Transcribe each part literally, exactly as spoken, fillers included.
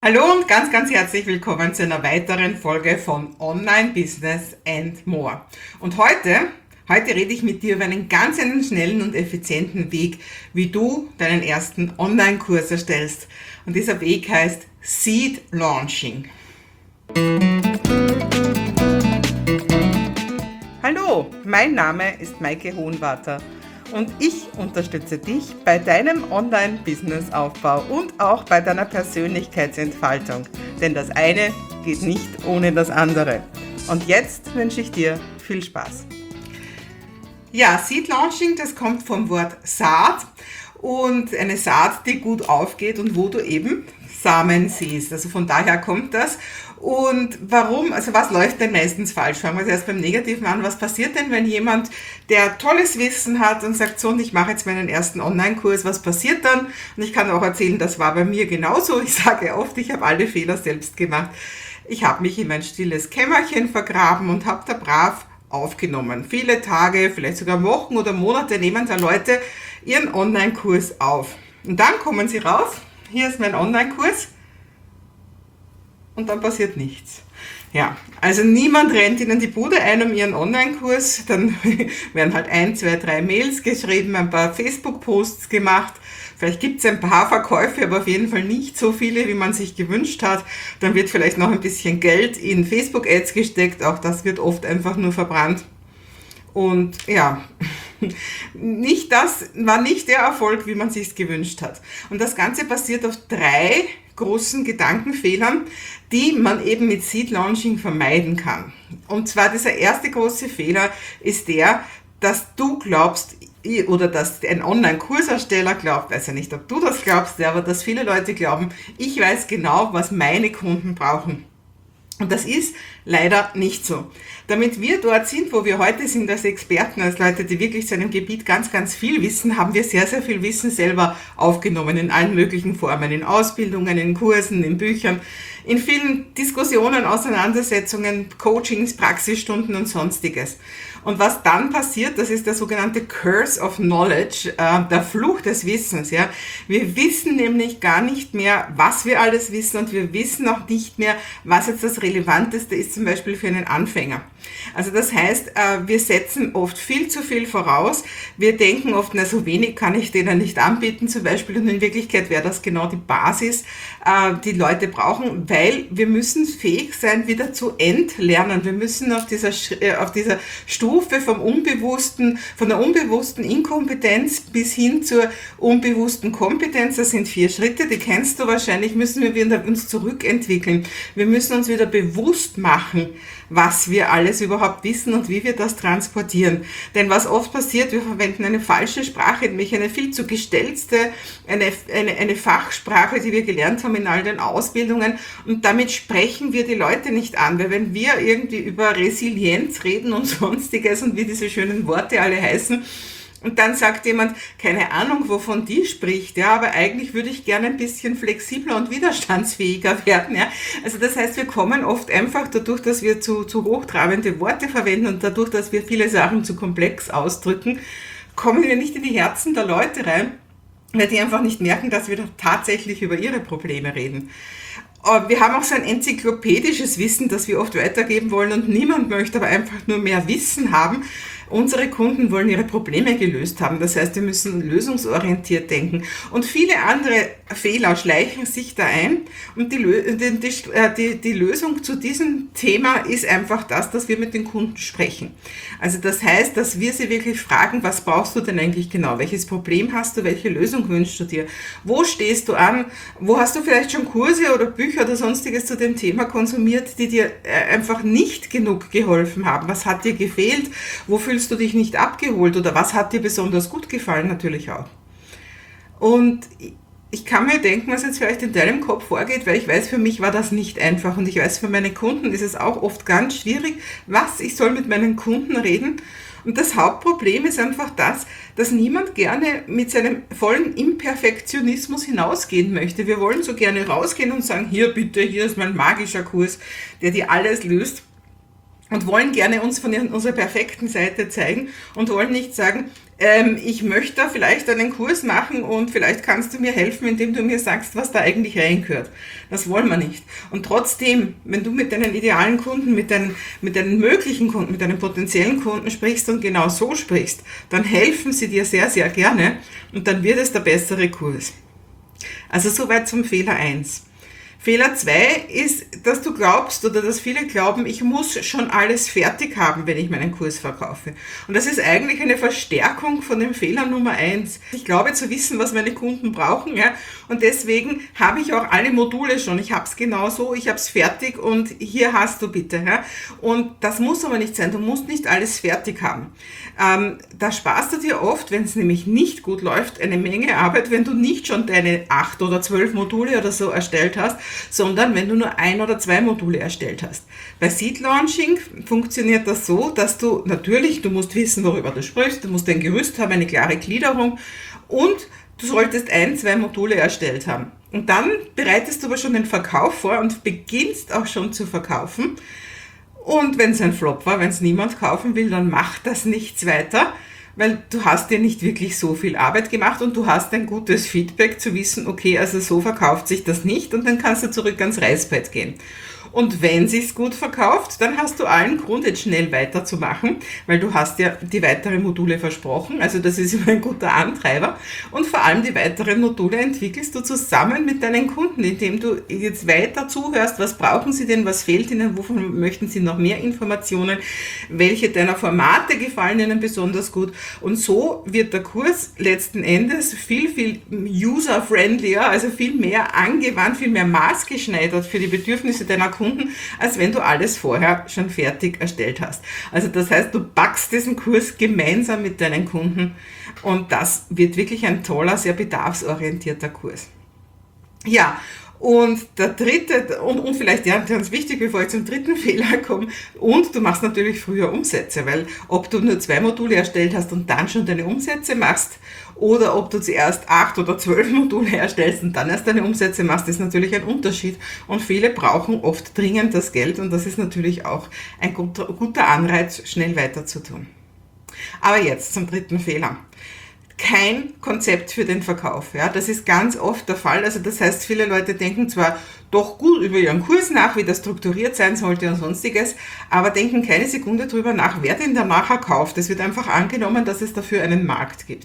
Hallo und ganz, ganz herzlich willkommen zu einer weiteren Folge von Online Business and More. Und heute, heute rede ich mit dir über einen ganz einen schnellen und effizienten Weg, wie du deinen ersten Online-Kurs erstellst. Und dieser Weg heißt Seed Launching. Hallo, mein Name ist Maike Hohenwarter. Und ich unterstütze dich bei deinem Online-Business-Aufbau und auch bei deiner Persönlichkeitsentfaltung. Denn das eine geht nicht ohne das andere. Und jetzt wünsche ich dir viel Spaß. Ja, Seed Launching, das kommt vom Wort Saat und eine Saat, die gut aufgeht und wo du eben Samen siehst. Also von daher kommt das. Und warum, also was läuft denn meistens falsch? Fangen wir erst beim Negativen an. Was passiert denn, wenn jemand, der tolles Wissen hat und sagt, so, und ich mache jetzt meinen ersten Online-Kurs, was passiert dann? Und ich kann auch erzählen, das war bei mir genauso. Ich sage oft, ich habe alle Fehler selbst gemacht. Ich habe mich in mein stilles Kämmerchen vergraben und habe da brav aufgenommen. Viele Tage, vielleicht sogar Wochen oder Monate nehmen da Leute ihren Online-Kurs auf. Und dann kommen sie raus. Hier ist mein Online-Kurs. Und dann passiert nichts. Ja, also niemand rennt ihnen die Bude ein um ihren Online-Kurs. Dann werden halt ein, zwei, drei Mails geschrieben, ein paar Facebook-Posts gemacht. Vielleicht gibt es ein paar Verkäufe, aber auf jeden Fall nicht so viele, wie man sich gewünscht hat. Dann wird vielleicht noch ein bisschen Geld in Facebook-Ads gesteckt. Auch das wird oft einfach nur verbrannt. Und ja, nicht das war nicht der Erfolg, wie man sich gewünscht hat. Und das Ganze basiert auf drei großen Gedankenfehlern, die man eben mit Seed Launching vermeiden kann. Und zwar dieser erste große Fehler ist der, dass du glaubst, oder dass ein Online-Kursersteller glaubt, weiß ja nicht, ob du das glaubst, aber dass viele Leute glauben, ich weiß genau, was meine Kunden brauchen. Und das ist leider nicht so. Damit wir dort sind, wo wir heute sind, als Experten, als Leute, die wirklich zu einem Gebiet ganz, ganz viel wissen, haben wir sehr, sehr viel Wissen selber aufgenommen in allen möglichen Formen, in Ausbildungen, in Kursen, in Büchern, in vielen Diskussionen, Auseinandersetzungen, Coachings, Praxisstunden und Sonstiges. Und was dann passiert, das ist der sogenannte Curse of Knowledge, äh, der Fluch des Wissens. Ja, wir wissen nämlich gar nicht mehr, was wir alles wissen, und wir wissen auch nicht mehr, was jetzt das Relevanteste ist, zum Beispiel für einen Anfänger. Also das heißt, äh, wir setzen oft viel zu viel voraus. Wir denken oft, na, so wenig kann ich denen nicht anbieten zum Beispiel, und in Wirklichkeit wäre das genau die Basis, äh, die Leute brauchen, weil wir müssen fähig sein, wieder zu entlernen. Wir müssen auf dieser, äh, auf dieser Stufe vom Unbewussten, von der unbewussten Inkompetenz bis hin zur unbewussten Kompetenz, das sind vier Schritte, die kennst du wahrscheinlich, müssen wir wieder uns zurückentwickeln. Wir müssen uns wieder bewusst machen, was wir alles überhaupt wissen und wie wir das transportieren. Denn was oft passiert, wir verwenden eine falsche Sprache, nämlich eine viel zu gestellte, eine, eine, eine Fachsprache, die wir gelernt haben in all den Ausbildungen, und damit sprechen wir die Leute nicht an, weil wenn wir irgendwie über Resilienz reden und sonstiges und wie diese schönen Worte alle heißen, und dann sagt jemand, keine Ahnung, wovon die spricht, ja, aber eigentlich würde ich gerne ein bisschen flexibler und widerstandsfähiger werden, ja. Also das heißt, wir kommen oft einfach dadurch, dass wir zu, zu hochtrabende Worte verwenden und dadurch, dass wir viele Sachen zu komplex ausdrücken, kommen wir nicht in die Herzen der Leute rein, weil die einfach nicht merken, dass wir tatsächlich über ihre Probleme reden. Wir haben auch so ein enzyklopädisches Wissen, das wir oft weitergeben wollen, und niemand möchte aber einfach nur mehr Wissen haben. Unsere Kunden wollen ihre Probleme gelöst haben. Das heißt, wir müssen lösungsorientiert denken. Und viele andere Fehler schleichen sich da ein. Und die, die, die, die Lösung zu diesem Thema ist einfach das, dass wir mit den Kunden sprechen. Also das heißt, dass wir sie wirklich fragen, was brauchst du denn eigentlich genau? Welches Problem hast du? Welche Lösung wünschst du dir? Wo stehst du an? Wo hast du vielleicht schon Kurse oder Bücher oder sonstiges zu dem Thema konsumiert, die dir einfach nicht genug geholfen haben? Was hat dir gefehlt? Wo fühlst du dich nicht abgeholt, oder was hat dir besonders gut gefallen? Natürlich auch. Und ich kann mir denken, was jetzt vielleicht in deinem Kopf vorgeht, weil ich weiß, für mich war das nicht einfach, und ich weiß, für meine Kunden ist es auch oft ganz schwierig, was ich soll mit meinen Kunden reden. Und das Hauptproblem ist einfach das, dass niemand gerne mit seinem vollen Imperfektionismus hinausgehen möchte. Wir wollen so gerne rausgehen und sagen, hier bitte, hier ist mein magischer Kurs, der dir alles löst. und wollen gerne uns von unserer perfekten Seite zeigen und wollen nicht sagen, ähm, ich möchte da vielleicht einen Kurs machen und vielleicht kannst du mir helfen, indem du mir sagst, was da eigentlich reingehört. Das wollen wir nicht. Und trotzdem, wenn du mit deinen idealen Kunden, mit deinen, mit deinen möglichen Kunden, mit deinen potenziellen Kunden sprichst und genau so sprichst, dann helfen sie dir sehr, sehr gerne und dann wird es der bessere Kurs. Also soweit zum Fehler eins. Fehler zwei ist, dass du glaubst oder dass viele glauben, ich muss schon alles fertig haben, wenn ich meinen Kurs verkaufe. Und das ist eigentlich eine Verstärkung von dem Fehler Nummer eins. Ich glaube zu wissen, was meine Kunden brauchen, ja, und deswegen habe ich auch alle Module schon. Ich habe es genau so, ich habe es fertig und hier hast du bitte. Ja. Und das muss aber nicht sein, du musst nicht alles fertig haben. Ähm, da sparst du dir oft, wenn es nämlich nicht gut läuft, eine Menge Arbeit, wenn du nicht schon deine acht oder zwölf Module oder so erstellt hast, sondern wenn du nur ein oder zwei Module erstellt hast. Bei Seed Launching funktioniert das so, dass du natürlich, du musst wissen, worüber du sprichst, du musst ein Gerüst haben, eine klare Gliederung und du solltest ein, zwei Module erstellt haben. Und dann bereitest du aber schon den Verkauf vor und beginnst auch schon zu verkaufen. Und wenn es ein Flop war, wenn es niemand kaufen will, dann macht das nichts weiter, weil du hast dir nicht wirklich so viel Arbeit gemacht und du hast ein gutes Feedback zu wissen, okay, also so verkauft sich das nicht und dann kannst du zurück ans Reißbrett gehen. Und wenn sich's gut verkauft, dann hast du allen Grund, jetzt schnell weiterzumachen, weil du hast ja die weiteren Module versprochen, also das ist immer ein guter Antreiber. Und vor allem die weiteren Module entwickelst du zusammen mit deinen Kunden, indem du jetzt weiter zuhörst, was brauchen sie denn, was fehlt ihnen, wovon möchten sie noch mehr Informationen, welche deiner Formate gefallen ihnen besonders gut. Und so wird der Kurs letzten Endes viel, viel user-friendlier, also viel mehr angewandt, viel mehr maßgeschneidert für die Bedürfnisse deiner Kunden, als wenn du alles vorher schon fertig erstellt hast. Also das heißt, du backst diesen Kurs gemeinsam mit deinen Kunden und das wird wirklich ein toller, sehr bedarfsorientierter Kurs. Ja, und der dritte, und, und vielleicht ja, ganz wichtig, bevor ich zum dritten Fehler komme, und du machst natürlich früher Umsätze, weil ob du nur zwei Module erstellt hast und dann schon deine Umsätze machst, oder ob du zuerst acht oder zwölf Module erstellst und dann erst deine Umsätze machst, ist natürlich ein Unterschied. Und viele brauchen oft dringend das Geld und das ist natürlich auch ein guter, guter Anreiz, schnell weiter zu tun. Aber jetzt zum dritten Fehler. Kein Konzept für den Verkauf. Ja, das ist ganz oft der Fall. Also das heißt, viele Leute denken zwar doch gut über ihren Kurs nach, wie das strukturiert sein sollte und sonstiges, aber denken keine Sekunde drüber nach, wer den da nachher kauft. Es wird einfach angenommen, dass es dafür einen Markt gibt.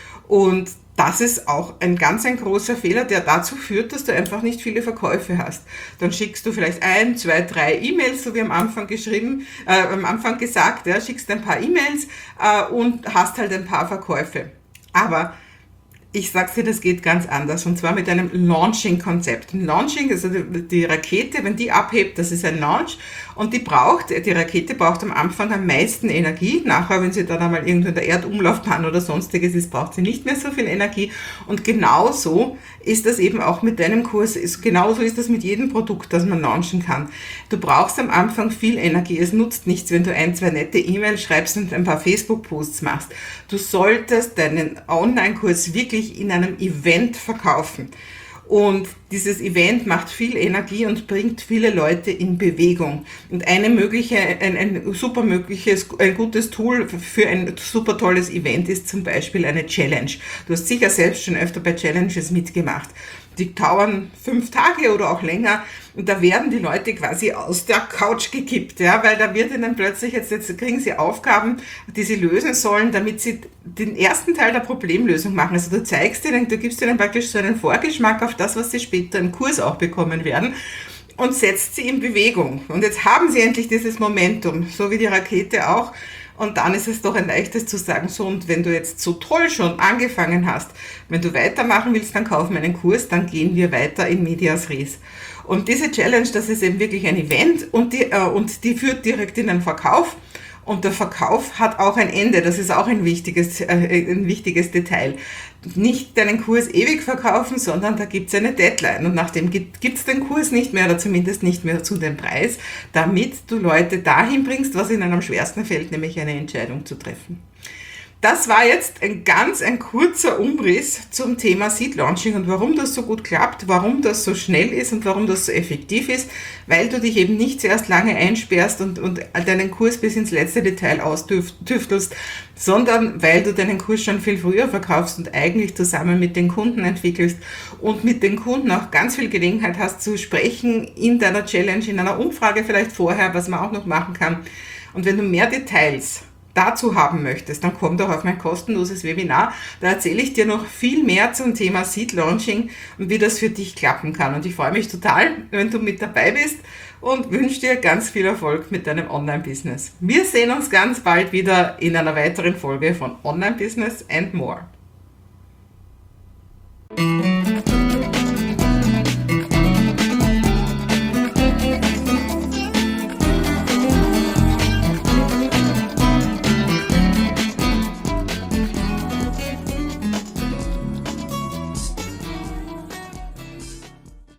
Und das ist auch ein ganz ein großer Fehler, der dazu führt, dass du einfach nicht viele Verkäufe hast. Dann schickst du vielleicht ein, zwei, drei E-Mails, so wie am Anfang geschrieben, äh, am Anfang gesagt, ja, schickst ein paar E-Mails äh, und hast halt ein paar Verkäufe. Aber ich sag's dir, das geht ganz anders und zwar mit einem Launching-Konzept. Ein Launching, also die Rakete, wenn die abhebt, das ist ein Launch und die braucht, die Rakete braucht am Anfang am meisten Energie. Nachher, wenn sie dann einmal irgendwo in der Erdumlaufbahn oder sonstiges ist, braucht sie nicht mehr so viel Energie. Und genauso ist das eben auch mit deinem Kurs. Genauso ist das mit jedem Produkt, das man launchen kann. Du brauchst am Anfang viel Energie. Es nutzt nichts, wenn du ein, zwei nette E-Mails schreibst und ein paar Facebook-Posts machst. Du solltest deinen Online-Kurs wirklich in einem Event verkaufen. Und dieses Event macht viel Energie und bringt viele Leute in Bewegung. Und eine mögliche, ein, ein super mögliches, ein gutes Tool für ein super tolles Event ist zum Beispiel eine Challenge. Du hast sicher selbst schon öfter bei Challenges mitgemacht. Die dauern fünf Tage oder auch länger und da werden die Leute quasi aus der Couch gekippt, ja, weil da wird ihnen plötzlich, jetzt, jetzt kriegen sie Aufgaben, die sie lösen sollen, damit sie den ersten Teil der Problemlösung machen. Also du zeigst ihnen, du gibst ihnen praktisch so einen Vorgeschmack auf das, was sie später im Kurs auch bekommen werden und setzt sie in Bewegung. Und jetzt haben sie endlich dieses Momentum, so wie die Rakete auch. Und dann ist es doch ein leichtes zu sagen, so, und wenn du jetzt so toll schon angefangen hast, wenn du weitermachen willst, dann kauf meinen Kurs, dann gehen wir weiter in medias res. Und diese Challenge, das ist eben wirklich ein Event und die, äh, und die führt direkt in den Verkauf. Und der Verkauf hat auch ein Ende, das ist auch ein wichtiges, äh, ein wichtiges Detail. Nicht deinen Kurs ewig verkaufen, sondern da gibt's eine Deadline. Und nachdem gibt es den Kurs nicht mehr oder zumindest nicht mehr zu dem Preis, damit du Leute dahin bringst, was ihnen am schwersten fällt, nämlich eine Entscheidung zu treffen. Das war jetzt ein ganz ein kurzer Umriss zum Thema Seed Launching und warum das so gut klappt, warum das so schnell ist und warum das so effektiv ist, weil du dich eben nicht zuerst lange einsperrst und, und deinen Kurs bis ins letzte Detail austüftelst, sondern weil du deinen Kurs schon viel früher verkaufst und eigentlich zusammen mit den Kunden entwickelst und mit den Kunden auch ganz viel Gelegenheit hast zu sprechen in deiner Challenge, in einer Umfrage vielleicht vorher, was man auch noch machen kann. Und wenn du mehr Details dazu haben möchtest, dann komm doch auf mein kostenloses Webinar. Da erzähle ich dir noch viel mehr zum Thema Seed Launching und wie das für dich klappen kann. Und ich freue mich total, wenn du mit dabei bist und wünsche dir ganz viel Erfolg mit deinem Online-Business. Wir sehen uns ganz bald wieder in einer weiteren Folge von Online-Business and More.